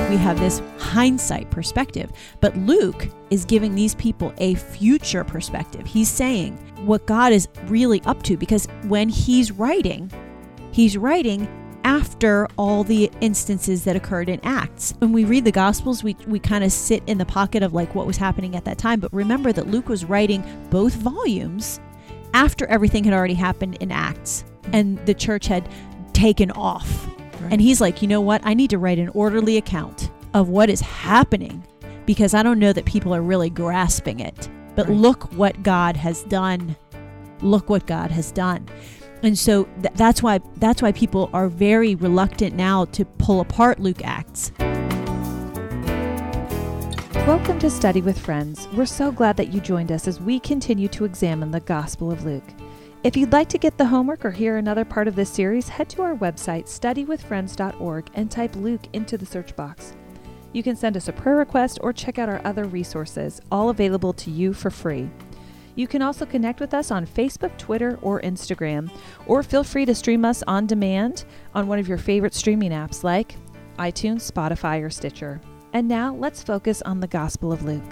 we have this hindsight perspective. But Luke is giving these people a future perspective. He's saying what God is really up to, because when he's writing after all the instances that occurred in Acts. When we read the Gospels, we kind of sit in the pocket of like what was happening at that time. But remember that Luke was writing both volumes after everything had already happened in Acts and the church had taken off. Right. And he's like, you know what? I need to write an orderly account of what is happening, because I don't know that people are really grasping it. But right. Look what God has done. Look what God has done. And so that's why people are very reluctant now to pull apart Luke Acts. Welcome to Study with Friends. We're so glad that you joined us as we continue to examine the Gospel of Luke. If you'd like to get the homework or hear another part of this series, head to our website, studywithfriends.org, and type Luke into the search box. You can send us a prayer request or check out our other resources, all available to you for free. You can also connect with us on Facebook, Twitter, or Instagram, or feel free to stream us on demand on one of your favorite streaming apps like iTunes, Spotify, or Stitcher. And now let's focus on the Gospel of Luke.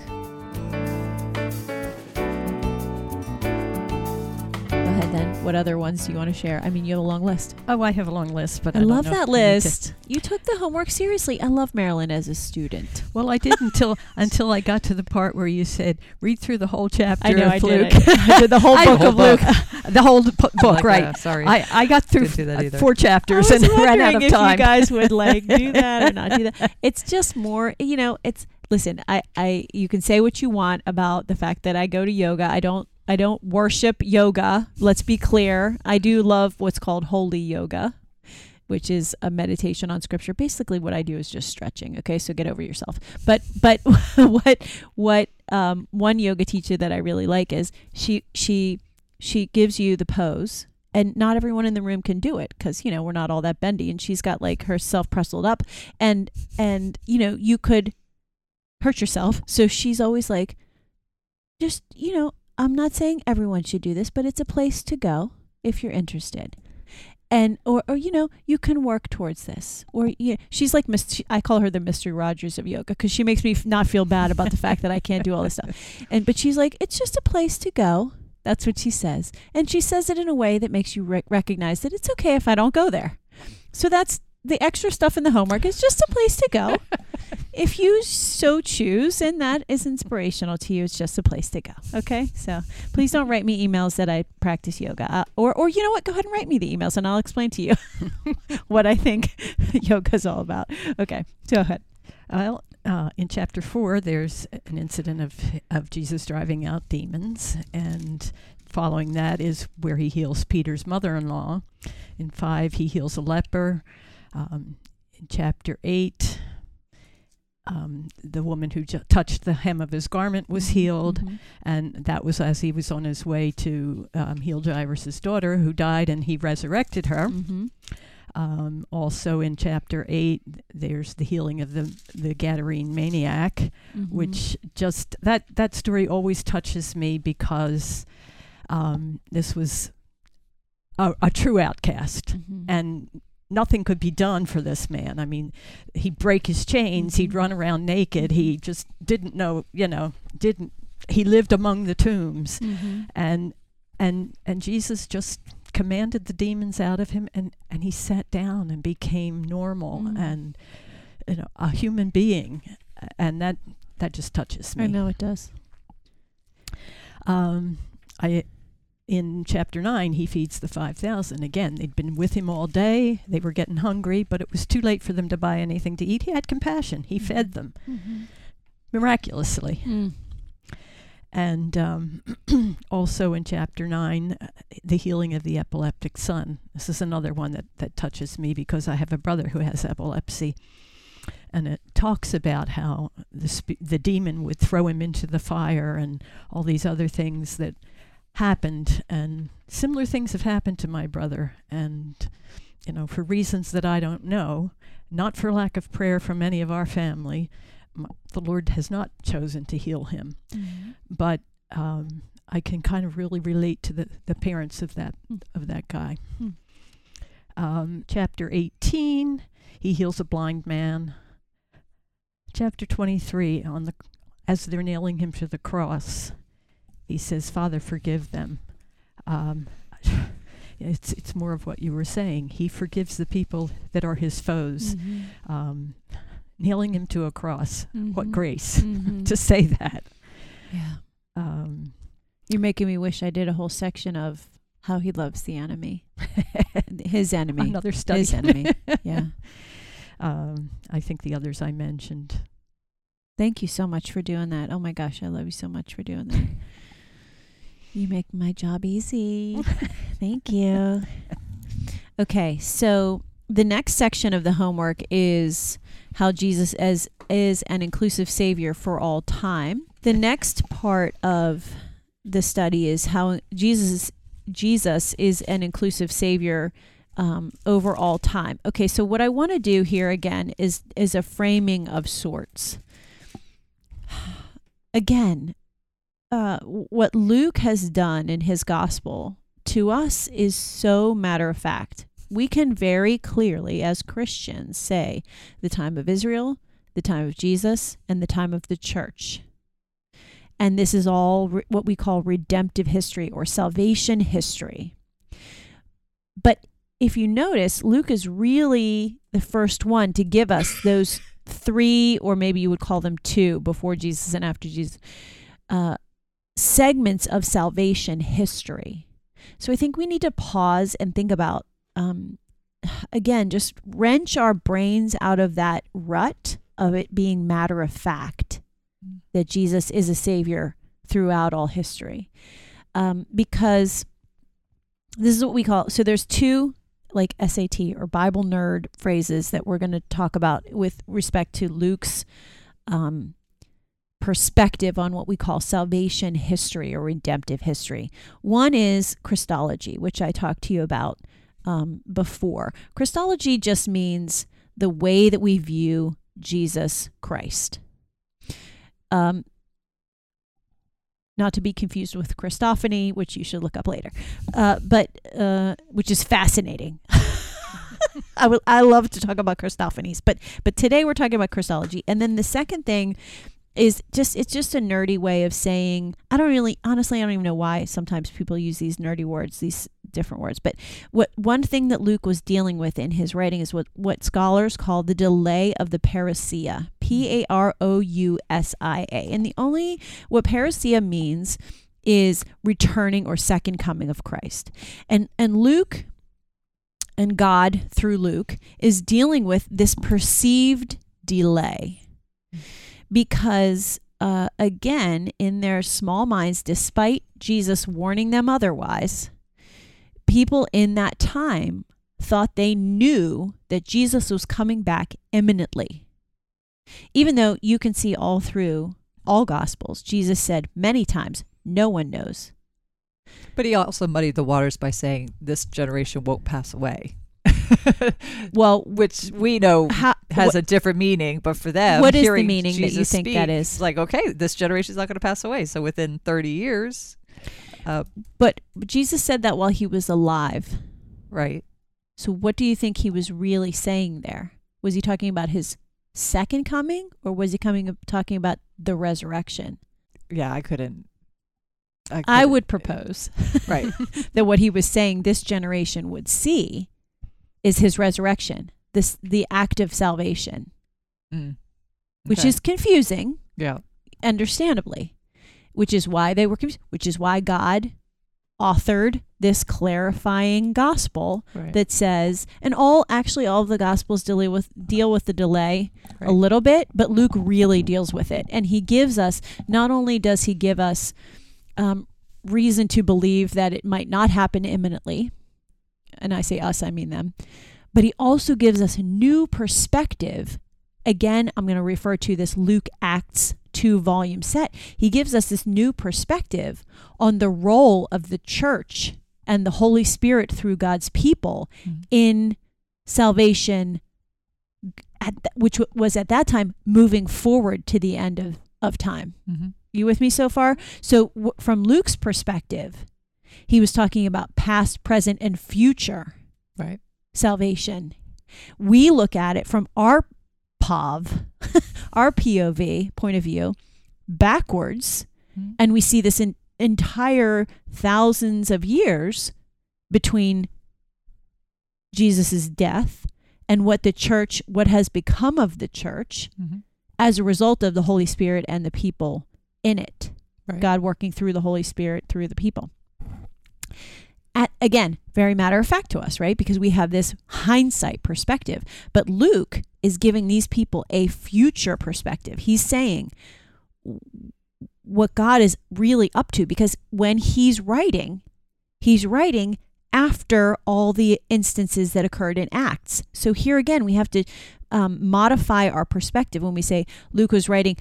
Go ahead then. What other ones do you want to share? I mean, you have a long list. Oh, I have a long list, but I love that list. You took the homework seriously. I love Marilyn as a student. Well, I did until I got to the part where you said, read through the whole chapter I know, of I Luke. Did. I did the whole book of Luke. The whole book, right. Sorry. I got through Didn't do that either. 4 chapters I was and ran out of if time. you guys would like do that or not do that. It's just more, listen, you can say what you want about the fact that I go to yoga. I don't worship yoga. Let's be clear. I do love what's called holy yoga, which is a meditation on scripture. Basically what I do is just stretching. Okay. So get over yourself. But what one yoga teacher that I really like is she gives you the pose, and not everyone in the room can do it because, we're not all that bendy, and she's got like herself pressed up and you could hurt yourself. So she's always like, just, I'm not saying everyone should do this, but it's a place to go if you're interested. And, or you can work towards this. Or she's like, I call her the Mr. Rogers of yoga because she makes me not feel bad about the fact that I can't do all this stuff. But she's like, it's just a place to go. That's what she says. And she says it in a way that makes you recognize that it's okay if I don't go there. So that's the extra stuff in the homework is just a place to go. If you so choose, and that is inspirational to you, it's just a place to go. Okay? So please don't write me emails that I practice yoga. Or you know what? Go ahead and write me the emails and I'll explain to you what I think yoga is all about. Okay. Go ahead. Well, in chapter 4, there's an incident of Jesus driving out demons, and following that is where he heals Peter's mother-in-law. In 5, he heals a leper. In chapter 8, the woman who touched the hem of his garment was healed, and that was as he was on his way to heal Jairus' daughter who died, and he resurrected her. Also in chapter 8, there's the healing of the Gadarene maniac, which just, that story always touches me because this was a true outcast, and nothing could be done for this man. I mean, he'd break his chains, he'd run around naked, he just didn't know, he lived among the tombs, and Jesus just commanded the demons out of him, and he sat down and became normal and a human being, and that just touches me. I know it does. In chapter 9, he feeds the 5,000. Again, they'd been with him all day. They were getting hungry, but it was too late for them to buy anything to eat. He had compassion. He fed them miraculously. And also in chapter 9, the healing of the epileptic son. This is another one that touches me because I have a brother who has epilepsy. And it talks about how the demon would throw him into the fire and all these other things that happened, and similar things have happened to my brother, and for reasons that I don't know, not for lack of prayer from any of our family, the Lord has not chosen to heal him. But I can kind of really relate to the parents of that guy. Chapter 18, he heals a blind man. chapter 23, as they're nailing him to the cross, he says, "Father, forgive them." It's more of what you were saying. He forgives the people that are his foes. Nailing him to a cross. What grace to say that. Yeah. You're making me wish I did a whole section of how he loves the enemy. His enemy. Another study. His enemy. Yeah. I think the others I mentioned. Thank you so much for doing that. Oh my gosh, I love you so much for doing that. You make my job easy. Thank you. Okay, so the next section of the homework is how Jesus is an inclusive Savior for all time. The next part of the study is how Jesus is an inclusive Savior over all time. Okay, so what I want to do here again is a framing of sorts. Again, what Luke has done in his gospel to us is so matter of fact. We can very clearly, as Christians, say the time of Israel, the time of Jesus, and the time of the church. And this is all what we call redemptive history or salvation history. But if you notice, Luke is really the first one to give us those three, or maybe you would call them two, before Jesus and after Jesus, segments of salvation history. So I think we need to pause and think about, again, just wrench our brains out of that rut of it being matter of fact that Jesus is a Savior throughout all history. Because this is what we call, so there's two like SAT or Bible nerd phrases that we're going to talk about with respect to Luke's perspective on what we call salvation history or redemptive history. One is Christology, which I talked to you about before. Christology just means the way that we view Jesus Christ. Not to be confused with Christophany, which you should look up later, but which is fascinating. I love to talk about Christophanies, but today we're talking about Christology. And then the second thing is it's just a nerdy way of saying, honestly, I don't even know why sometimes people use these nerdy words, these different words. But one thing that Luke was dealing with in his writing is what scholars call the delay of the parousia, Parousia. And what parousia means is returning or second coming of Christ. And Luke and God through Luke is dealing with this perceived delay. Because, again, in their small minds, despite Jesus warning them otherwise, people in that time thought they knew that Jesus was coming back imminently. Even though you can see all through all Gospels, Jesus said many times, no one knows. But he also muddied the waters by saying this generation won't pass away. Well, which we know has a different meaning, but for them, what is the meaning Jesus that you think speak, that is? Like, okay, this generation is not going to pass away. So within 30 years. But Jesus said that while he was alive. Right. So what do you think he was really saying there? Was he talking about his second coming, or was he talking about the resurrection? Yeah, I couldn't. I would propose right that what he was saying this generation would see is his resurrection, the act of salvation, which is confusing. Yeah, understandably, which is why they were confused. Which is why God authored this clarifying gospel that says, and all of the gospels deal with the delay a little bit, but Luke really deals with it, and he gives us, not only does he give us reason to believe that it might not happen imminently, and I say us, I mean them, but he also gives us a new perspective. Again, I'm going to refer to this Luke Acts 2-volume set. He gives us this new perspective on the role of the church and the Holy Spirit through God's people in salvation, which was at that time moving forward to the end of time. Mm-hmm. You with me so far? So from Luke's perspective, he was talking about past, present, and future salvation. We look at it from our POV, our POV, point of view, backwards, and we see this entire thousands of years between Jesus's death and what has become of the church as a result of the Holy Spirit and the people in it. Right. God working through the Holy Spirit through the people. Again, very matter of fact to us, right? Because we have this hindsight perspective. But Luke is giving these people a future perspective. He's saying what God is really up to, because when he's writing after all the instances that occurred in Acts. So here again, we have to modify our perspective when we say Luke was writing.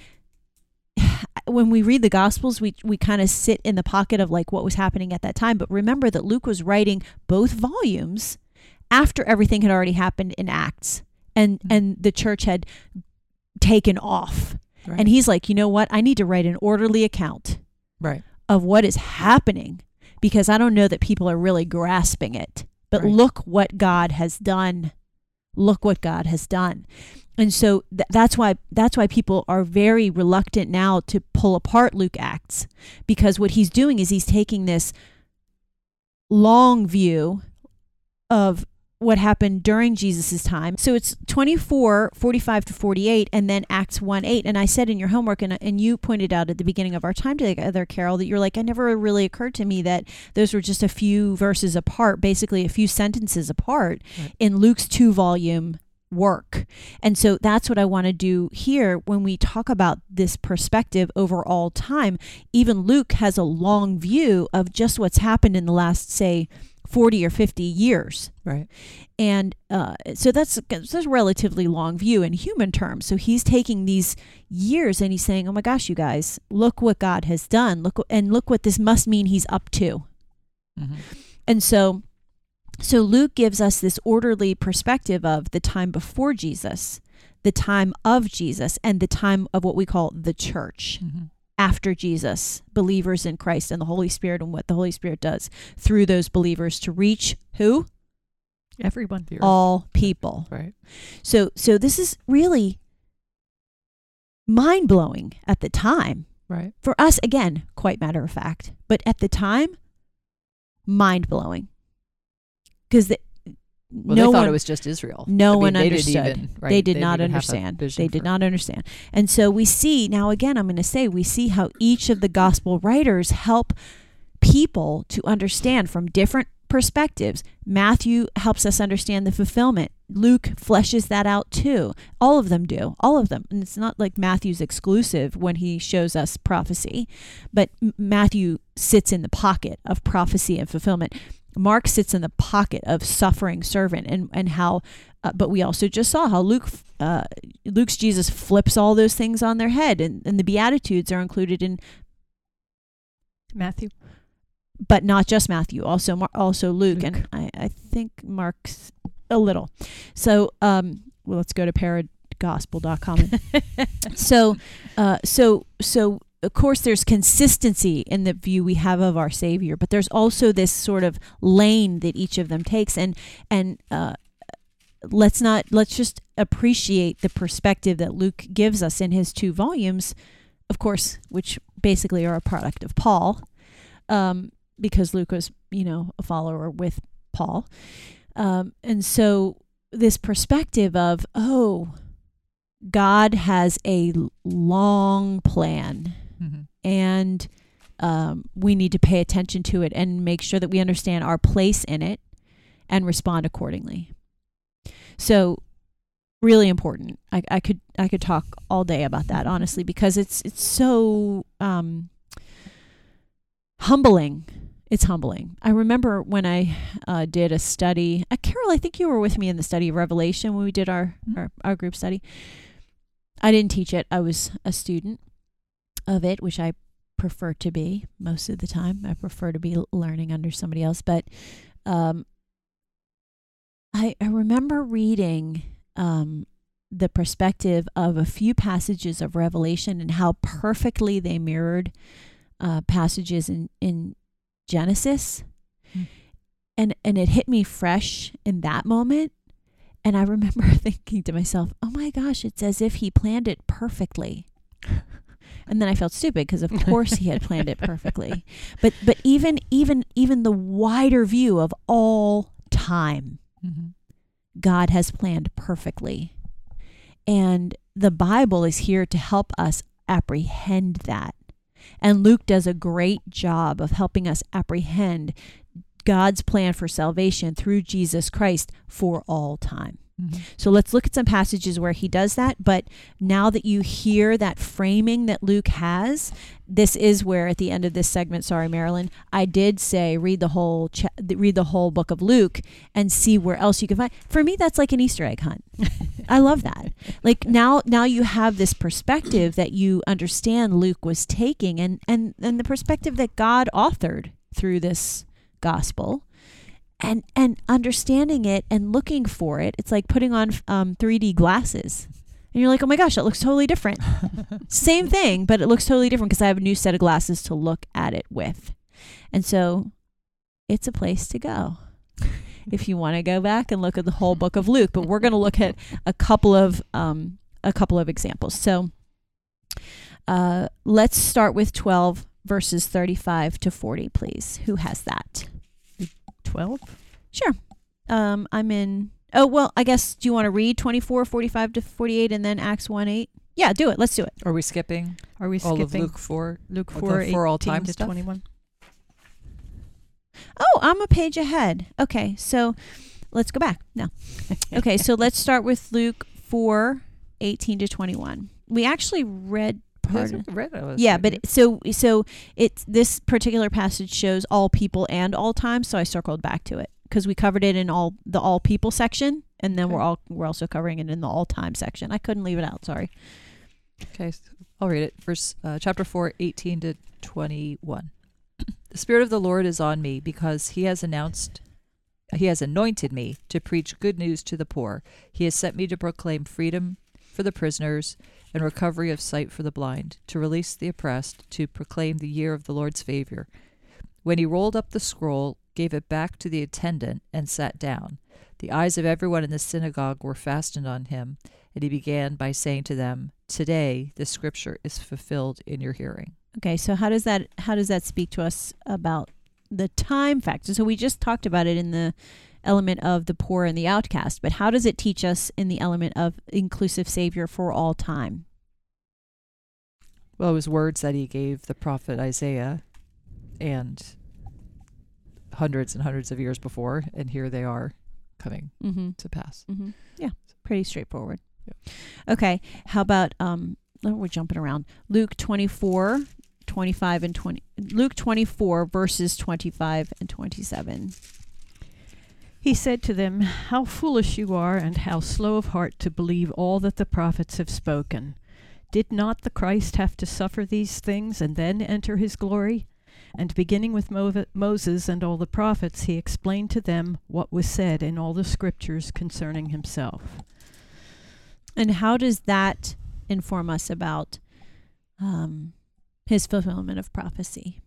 When we read the Gospels, we kind of sit in the pocket of like what was happening at that time. But remember that Luke was writing both volumes after everything had already happened in Acts and the church had taken off. Right. And he's like, you know what? I need to write an orderly account of what is happening, because I don't know that people are really grasping it. But look what God has done. Look what God has done. And so that's why people are very reluctant now to pull apart Luke Acts, because what he's doing is he's taking this long view of what happened during Jesus's time. So it's 24:45 to 48, and then Acts 1:8. And I said in your homework, and you pointed out at the beginning of our time together, Carol, that you're like, it never really occurred to me that those were just a few verses apart, basically a few sentences apart in Luke's 2-volume work. And so that's what I want to do here when we talk about this perspective over all time. Even Luke has a long view of just what's happened in the last, say, 40 or 50 years. Right. And so that's a relatively long view in human terms. So he's taking these years and he's saying, oh my gosh, you guys, look what God has done. Look what this must mean he's up to. And so Luke gives us this orderly perspective of the time before Jesus, the time of Jesus, and the time of what we call the church. After Jesus, believers in Christ and the Holy Spirit, and what the Holy Spirit does through those believers to reach who? Everyone. All people. Right. So this is really mind-blowing at the time. Right. For us, again, quite matter of fact. But at the time, mind-blowing. Because they thought it was just Israel. No one understood. They did They not didn't have a understand. vision They did for- not understand. And so we see, now again, I'm going to say, we see how each of the gospel writers help people to understand from different perspectives. Matthew helps us understand the fulfillment. Luke fleshes that out too. All of them do. All of them. And it's not like Matthew's exclusive when he shows us prophecy, but Matthew sits in the pocket of prophecy and fulfillment. Mark sits in the pocket of suffering servant, and how, but we also just saw how Luke's Jesus flips all those things on their head, and the Beatitudes are included in Matthew. But not just Matthew, also Luke. And I think Mark's a little. So let's go to paragospel.com. So of course, there's consistency in the view we have of our Savior, but there's also this sort of lane that each of them takes, and let's just appreciate the perspective that Luke gives us in his 2 volumes, of course, which basically are a product of Paul, because Luke was, a follower with Paul, and so this perspective of, God has a long plan. And we need to pay attention to it and make sure that we understand our place in it and respond accordingly. So really important. I could talk all day about that, honestly, because it's so humbling. It's humbling. I remember when I did a study, Carol, I think you were with me in the study of Revelation when we did our group study. I didn't teach it. I was a student of it, which I prefer to be most of the time. I prefer to be learning under somebody else. But I remember reading the perspective of a few passages of Revelation and how perfectly they mirrored passages in Genesis. And it hit me fresh in that moment. And I remember thinking to myself, oh my gosh, it's as if he planned it perfectly. And then I felt stupid because of course he had planned it perfectly. But even the wider view of all time, God has planned perfectly. And the Bible is here to help us apprehend that. And Luke does a great job of helping us apprehend God's plan for salvation through Jesus Christ for all time. So let's look at some passages where he does that. But now that you hear that framing that Luke has, this is where at the end of this segment, sorry, Marilyn, I did say read the whole book of Luke and see where else you can find. For me, that's like an Easter egg hunt. I love that. Like now you have this perspective that you understand Luke was taking and the perspective that God authored through this gospel. And understanding it and looking for it, it's like putting on 3D glasses. And you're like, oh my gosh, that looks totally different. Same thing, but it looks totally different because I have a new set of glasses to look at it with. And so it's a place to go if you want to go back and look at the whole book of Luke. But we're going to look at a couple of examples. So let's start with 12 verses 35 to 40, please. Who has that? 12? Sure. I'm in. Oh, well, I guess, do you want to read 24, 45 to 48 and then Acts 1:8? Yeah, do it. Let's do it. Are we skipping Are we all skipping of Luke 4? Luke the 4, for all 18 time to stuff? 21? Oh, I'm a page ahead. Okay, so let's go back. No. Okay, so let's start with Luke 4, 18 to 21. We actually read part of it. Yeah, but so it's this particular passage shows all people and all time, so I circled back to it because we covered it in the all people section, and then Okay. we're also covering it in the all time section. I couldn't leave it out. Sorry. Okay, so I'll read it. Chapter 4, 18 to 21. The Spirit of the Lord is on me because he has anointed me to preach good news to the poor. He has sent me to proclaim freedom for the prisoners and recovery of sight for the blind, to release the oppressed, to proclaim the year of the Lord's favor. When he rolled up the scroll, gave it back to the attendant, and sat down, the eyes of everyone in the synagogue were fastened on him, and he began by saying to them, "Today the scripture is fulfilled in your hearing." Okay, so how does that speak to us about the time factor? So we just talked about it in the element of the poor and the outcast, but how does it teach us in the element of inclusive Savior for all time? Well, it was words that he gave the prophet Isaiah and hundreds and hundreds of years before, and here they are coming to pass. Yeah, pretty straightforward. Yep. Okay, how about we're jumping around. Luke 24, 25 and 20. Luke 24 verses 25 and 27. He said to them, "How foolish you are, and how slow of heart to believe all that the prophets have spoken. Did not the Christ have to suffer these things and then enter his glory?" And beginning with Moses and all the prophets, he explained to them what was said in all the scriptures concerning himself. And how does that inform us about his fulfillment of prophecy?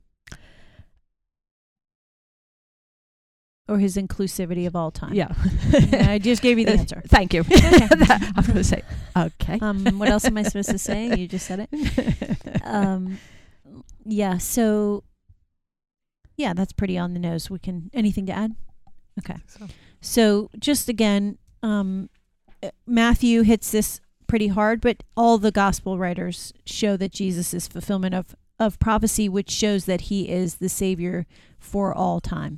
Or his inclusivity of all time? Yeah. I just gave you the answer. Thank you. Okay. I'm going to say, okay. What else am I supposed to say? You just said it. Yeah, so, yeah, that's pretty on the nose. Anything to add? Okay. So just again, Matthew hits this pretty hard, but all the gospel writers show that Jesus is fulfillment of prophecy, which shows that he is the Savior for all time.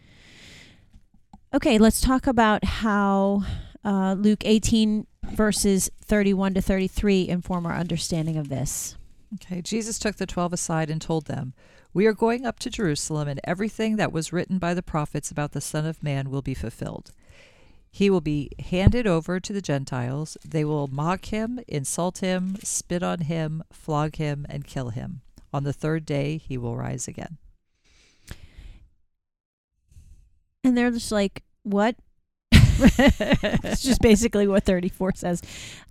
Okay, let's talk about how Luke 18 verses 31 to 33 inform our understanding of this. Okay, Jesus took the 12 aside and told them, "We are going up to Jerusalem, and everything that was written by the prophets about the Son of Man will be fulfilled. He will be handed over to the Gentiles. They will mock him, insult him, spit on him, flog him, and kill him. On the third day, he will rise again." And they're just like, what? It's just basically what 34 says.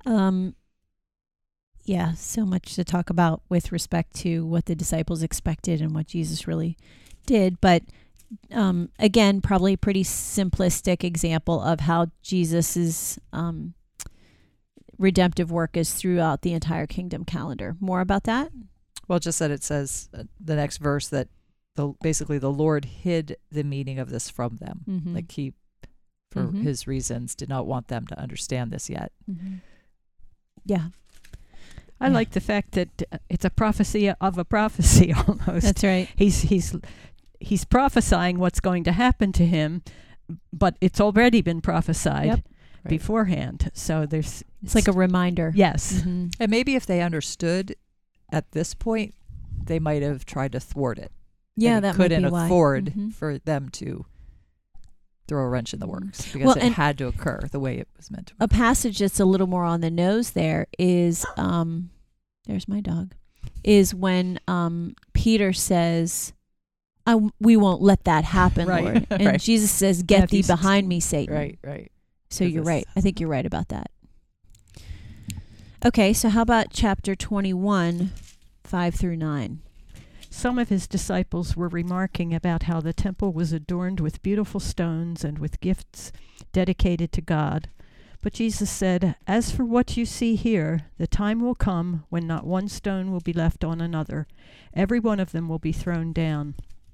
Yeah, so much to talk about with respect to what the disciples expected and what Jesus really did. But again, probably a pretty simplistic example of how Jesus's redemptive work is throughout the entire kingdom calendar. More about that? Well, just that it says the next verse that basically the Lord hid the meaning of this from them. Mm-hmm. Like he, for Mhm. his reasons, did not want them to understand this yet. Mm-hmm. Yeah. I Yeah. like the fact that it's a prophecy of a prophecy almost. That's right. He's prophesying what's going to happen to him, but it's already been prophesied Yep. Right. beforehand. So there's It's like a reminder. yes. Mhm. And maybe if they understood at this point, they might have tried to thwart it. Yeah, And he that might couldn't be why. afford Mhm. for them to throw a wrench in the works because Well, it and- had to occur the way it was meant to. A passage that's a little more on the nose there is there's my dog, is when Peter says, we won't let that happen, Right. Lord. And Right. Jesus says, get Matthew thee behind me, Satan. Right. So you're Because right. I think you're right about that. Okay, so how about chapter 21, 5 through 9? Some of his disciples were remarking about how the temple was adorned with beautiful stones and with gifts dedicated to God. But Jesus said, "As for what you see here, the time will come when not one stone will be left on another. Every one of them will be thrown down."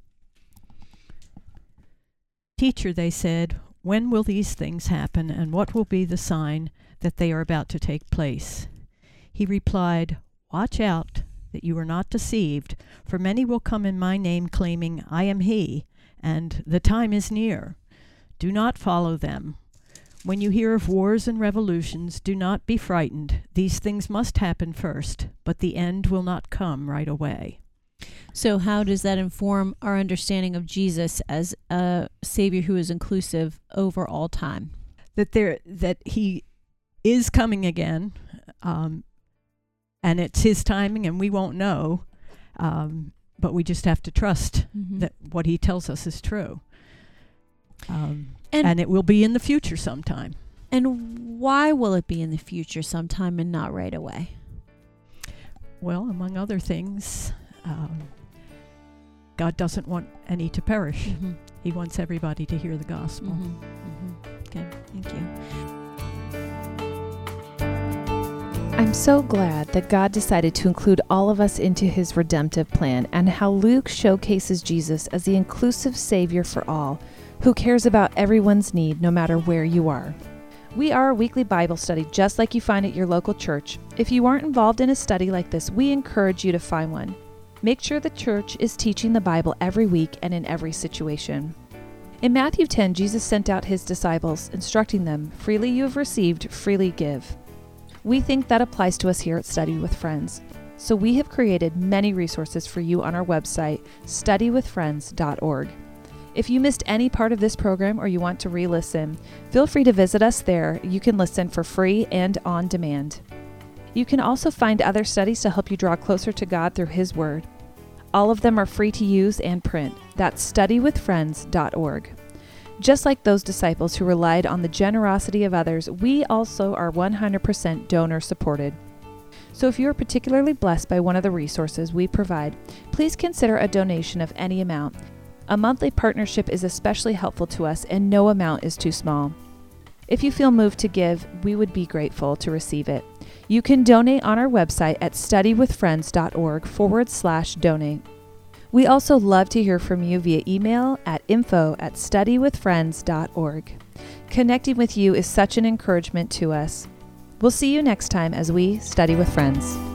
"Teacher," they said, "when will these things happen, and what will be the sign that they are about to take place?" He replied, "Watch out that you are not deceived, for many will come in my name claiming, 'I am he,' and 'the time is near.' Do not follow them. When you hear of wars and revolutions, do not be frightened. These things must happen first, but the end will not come right away." So how does that inform our understanding of Jesus as a Savior who is inclusive over all time? That he is coming again, and it's his timing, and we won't know, but we just have to trust Mhm. that what he tells us is true. And And it will be in the future sometime. And why will it be in the future sometime and not right away? Well, among other things, God doesn't want any to perish. Mm-hmm. He wants everybody to hear the gospel. Okay, thank you. I'm so glad that God decided to include all of us into his redemptive plan, and how Luke showcases Jesus as the inclusive Savior for all, who cares about everyone's need no matter where you are. We are a weekly Bible study just like you find at your local church. If you aren't involved in a study like this, we encourage you to find one. Make sure the church is teaching the Bible every week and in every situation. In Matthew 10, Jesus sent out his disciples, instructing them, "Freely you have received, freely give." We think that applies to us here at Study with Friends. So we have created many resources for you on our website, studywithfriends.org. If you missed any part of this program or you want to re-listen, feel free to visit us there. You can listen for free and on demand. You can also find other studies to help you draw closer to God through His Word. All of them are free to use and print. That's studywithfriends.org. Just like those disciples who relied on the generosity of others, we also are 100% donor supported. So if you are particularly blessed by one of the resources we provide, please consider a donation of any amount. A monthly partnership is especially helpful to us, and no amount is too small. If you feel moved to give, we would be grateful to receive it. You can donate on our website at studywithfriends.org/donate. We also love to hear from you via email at info@studywithfriends.org. Connecting with you is such an encouragement to us. We'll see you next time as we study with friends.